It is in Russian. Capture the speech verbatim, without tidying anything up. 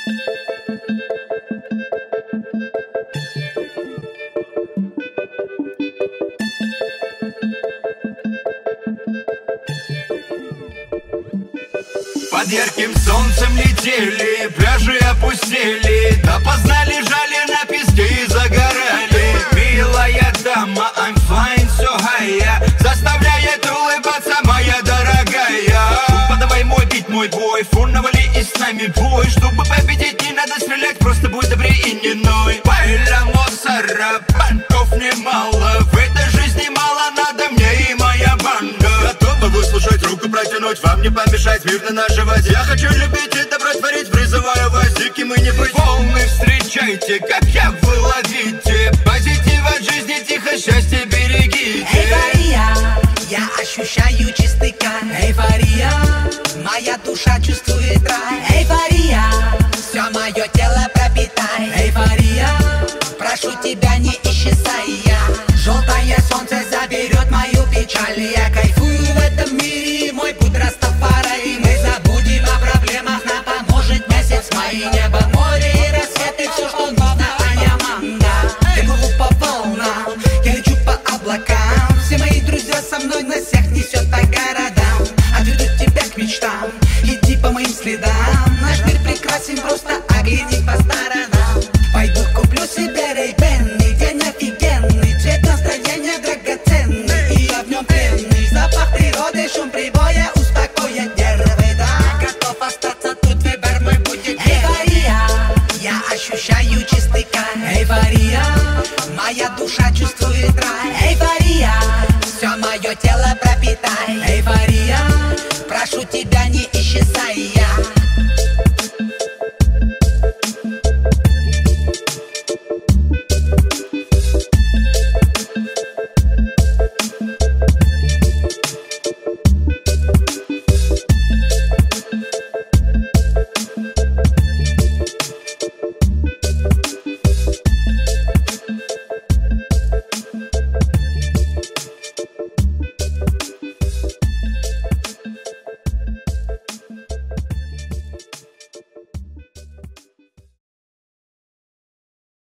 Под ярким солнцем летели, пляжи опустели, допоздна лежали на песке и загорали. Милая дама, I'm fine, все гая, заставляет улыбаться моя дорогая. Подавай мой бит, мой бой, фу, навали и с нами бой. Чтобы победить, не надо стрелять, просто будь добрее и не ной. Пайля мусора, банков немало, в этой жизни мало надо мне и моя банда. Готова выслушать, руку протянуть, вам не помешать мирно наживать. Я хочу любить и добро творить, призываю вас, диким и не быть. Волны встречайте, как я вы ловите, позитив от жизни, тихо, счастье берегите. Эйфория, я ощущаю чистый кайф. Эйфория, моя душа чувствует рай. Эйфория, все мое тело пропитай. Эйфория, прошу тебя не исчезай. Я желтое солнце заберет мою печаль. Я кайфую в этом мире, мой путь Растафарай. Мы забудем о проблемах, нам поможет месяц май. Небо, море и рассветы, все, что нужно, а я манга. Я плыву по волнам, я лечу по облакам. Все мои друзья со мной, на всех несет по городам. Отведу тебя к мечтам, иди по моим следам. Наш мир прекрасен, просто оглянись по сторонам. Пойду куплю себе рейбенный, день офигенный, цвет настроения драгоценный, и я в нем пленный. Запах природы, шум прибоя успокоит нервы, да. Готов остаться тут, выбор мой будет. Эйфория, я ощущаю чистый кайф. Эйфория, моя душа чувствует рай. Эйфория, все мое тело пропитай. Эйфория.